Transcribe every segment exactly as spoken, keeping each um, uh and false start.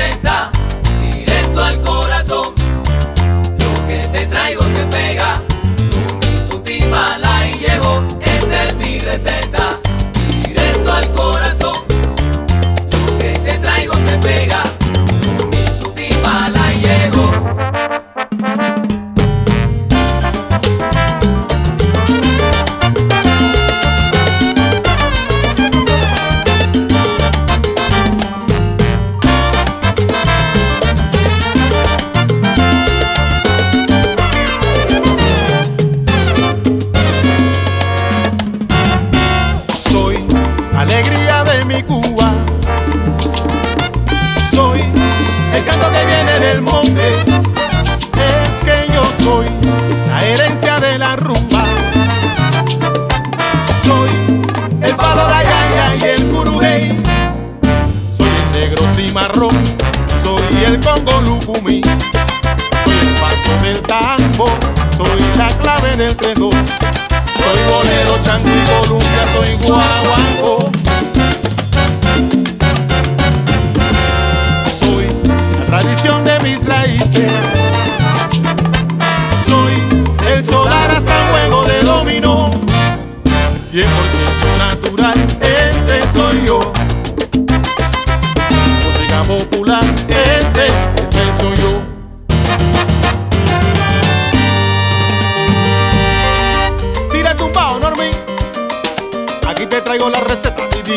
receta, directo al corazón. Lo que te traigo se pega, tu Misuti Malay llegó. Esta es mi receta, directo al corazón. Lo que te traigo se pega, tu Misuti Malay llegó. Alegría de mi Cuba, soy el canto que viene del monte. Es que yo soy la herencia de la rumba. Soy el palo rayaya y el curujey. Soy el negro cimarrón, soy el congo lucumí. Soy el paso del tambo, soy la clave del tendón. Soy bolero, chango y columbia, soy guaguancó. Soy la tradición de mis raíces. Soy el solar hasta el juego de dominó. cien por ciento natural, ese soy yo. Música popular, ese, ese soy yo. Tumbao, Normi, aquí te traigo la receta, Didi.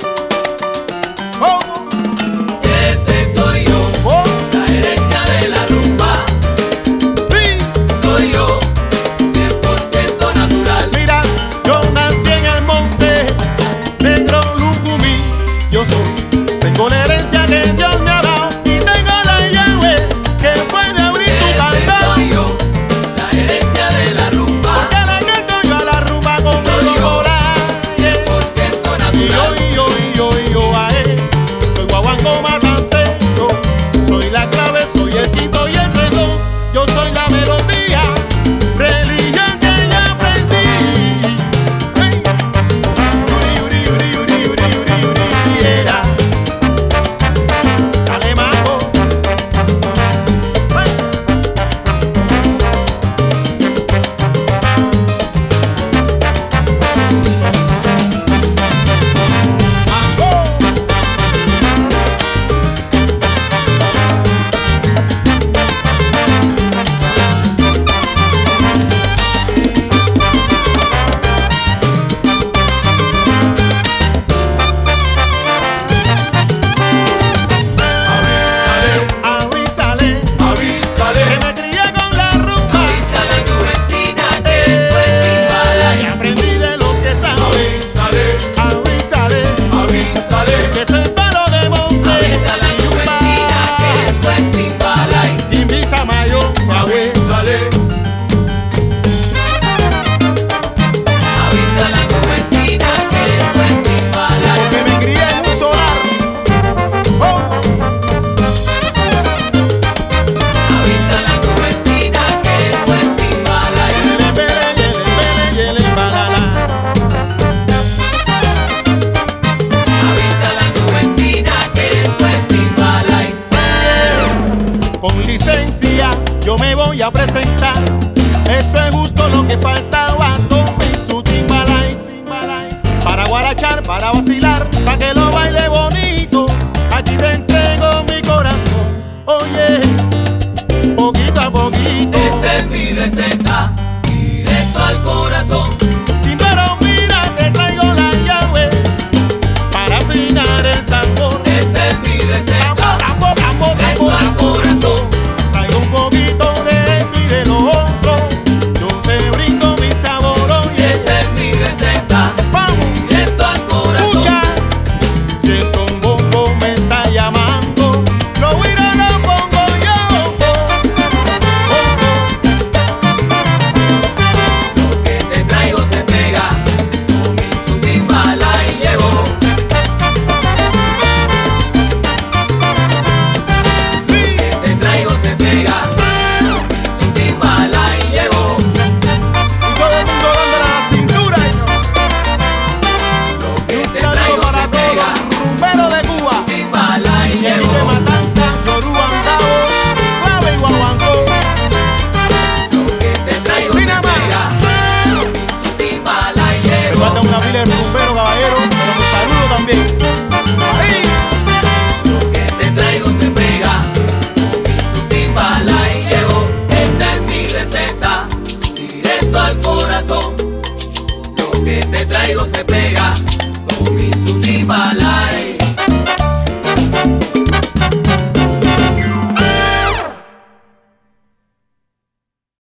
Oh. Ese soy yo, Oh. la herencia de la rumba. Sí, Soy yo, cien por ciento natural. mira, yo nací en el monte, negro lucumí. Yo soy, tengo la herencia que Dios me ha dado y tengo la llave que puede abrir tu Ese candado. soy yo, la herencia de la rumba. Porque la canto yo a la rumba con Soy todo yo, cien corazón. por ciento Y yo, natural. y yo, y yo, y yo, ae. Soy guaguanco matancero. Soy la clave, soy el quinto y el tres dos. Yo soy la melodía, religión que ya aprendí. Hey. Yuri, yuri, yuri, yuri, yuri, yuri, yuri, era. Dale, mago. Hey. Avísale, Avísale, que me crié con la rumba avísale a tu vecina que esto es y Timbala. aprendí de los que saben. Avísale, Avísale, avísale, que soy palo de monte. avísale a tu vecina que esto es Timbala. Invisa mayo, Yahweh. Avísale, avísale a tu vecina que esto es Timbala. Que me crié en un solar. Oh, Avísale a tu vecina que esto es Timbala. yele, bele, yele, bele, yele, balala. Avísale a tu vecina que esto es Timbala. Con licencia yo me voy a presentar. Esto es justo lo que faltaba con Misuti Malay. Para guarachar, para vacilar, para que lo baile bonito. Aquí te entrego mi corazón. Oye, poquito a poquito. Esta es mi receta, directo al corazón. Timbero, mira, te traigo la llave para afinar el tambor. Esta es mi receta, Tambor, tambor, tambor, directo al tambor. corazón. Traigo un poquito de esto y de lo otro. Yo te brindo mi sabor, oye. Esta es mi receta, Vamos, directo al corazón. escucha. Siento